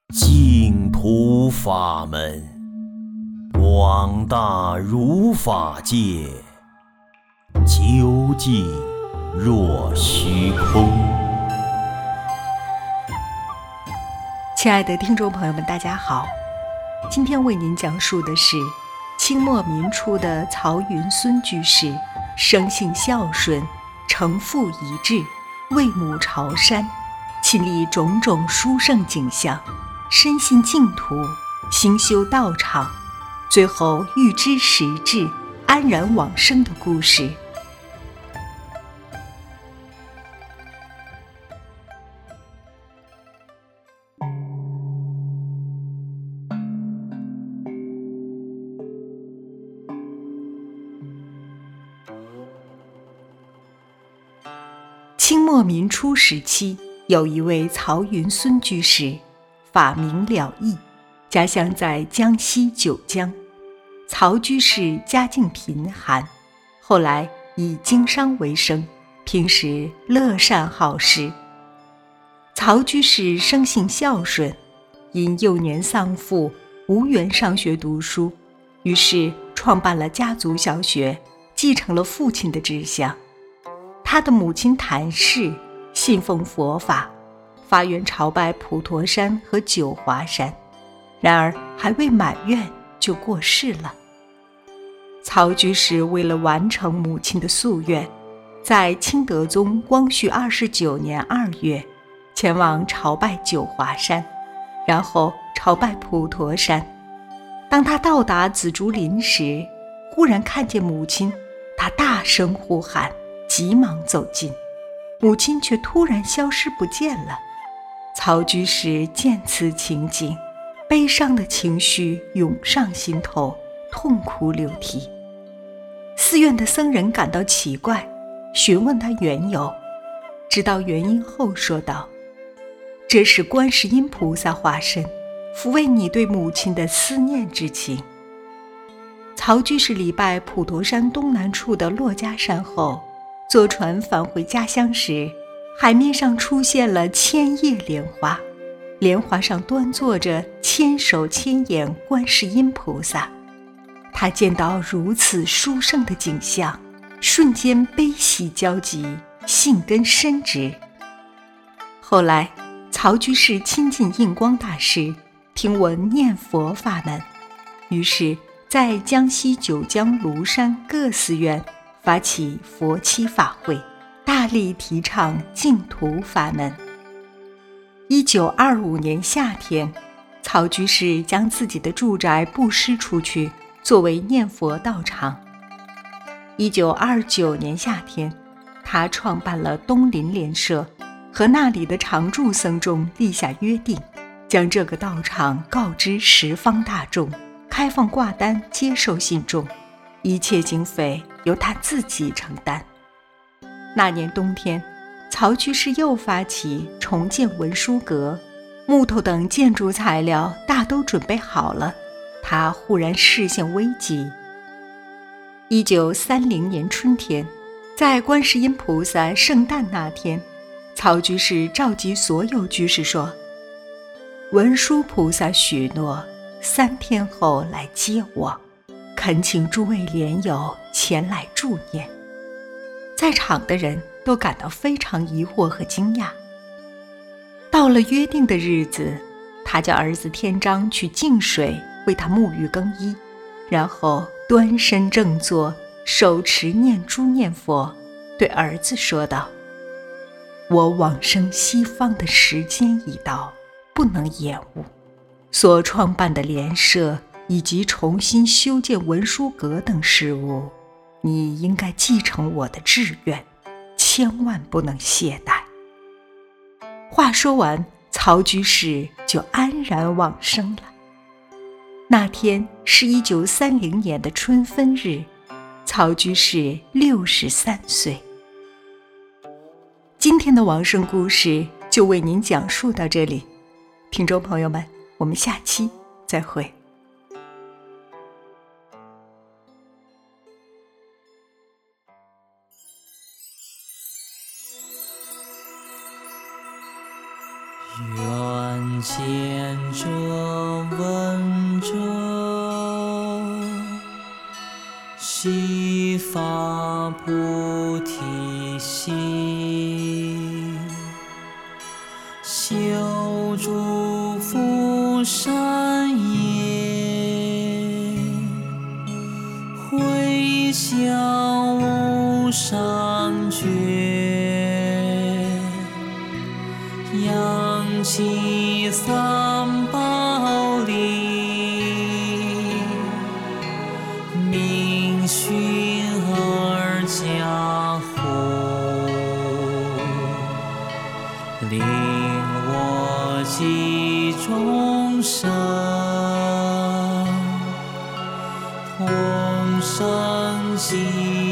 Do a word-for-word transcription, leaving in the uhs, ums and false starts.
净土法门，广大如法界，究竟若虚空。 亲爱的听众朋友们，大家好，今天为您讲述的是清末民初的曹云孙居士，生性孝顺，承父遗志，为母朝山，亲历种种殊胜景象，身信净土，行修道场，最后预知时至，安然往生的故事。清末民初时期，有一位曹云孙居士，法名了义，家乡在江西九江。曹居士家境贫寒，后来以经商为生，平时乐善好施。曹居士生性孝顺，因幼年丧父，无缘上学读书，于是创办了家族小学，继承了父亲的志向。他的母亲谭氏信奉佛法，发愿朝拜普陀山和九华山，然而还未满愿就过世了。曹居士为了完成母亲的夙愿，在清德宗光绪二十九年二月前往朝拜九华山，然后朝拜普陀山。当他到达紫竹林时，忽然看见母亲，他大声呼喊，急忙走近，母亲却突然消失不见了。曹居士见此情景，悲伤的情绪涌上心头，痛哭流涕。寺院的僧人感到奇怪，询问他缘由，知道原因后说道：这是观世音菩萨化身，抚慰你对母亲的思念之情。曹居士礼拜普陀山东南处的珞珈山后，坐船返回家乡时，海面上出现了千叶莲花，莲花上端坐着千手千眼观世音菩萨。他见到如此殊胜的景象，瞬间悲喜交集，信根深植。后来曹居士亲近印光大师，听闻念佛法门，于是在江西九江庐山各寺院发起佛七法会，大力提倡净土法门。一九二五年夏天，曹居士将自己的住宅布施出去，作为念佛道场。一九二九年夏天，他创办了东林莲社，和那里的常住僧众立下约定，将这个道场告知十方大众，开放挂单接受信众，一切经费由他自己承担。那年冬天，曹居士又发起重建文殊阁，木头等建筑材料大都准备好了，他忽然视线危急。一九三零年春天，在观世音菩萨圣诞那天，曹居士召集所有居士说：文殊菩萨许诺三天后来接我，恳请诸位莲友前来助念。在场的人都感到非常疑惑和惊讶。到了约定的日子，他叫儿子天章去净水为他沐浴更衣，然后端身正坐，手持念珠念佛，对儿子说道：我往生西方的时间已到，不能延误，所创办的莲社以及重新修建文殊阁等事务，你应该继承我的志愿，千万不能懈怠。话说完，曹居士就安然往生了。那天是一九三零年的春分日，曹居士六十三岁。今天的往生故事就为您讲述到这里，听众朋友们，我们下期再会。 愿见者闻者，悉发菩提心，修诸福善业，回向无上觉，扬起三宝力，明熏而加护，令我及众生同生极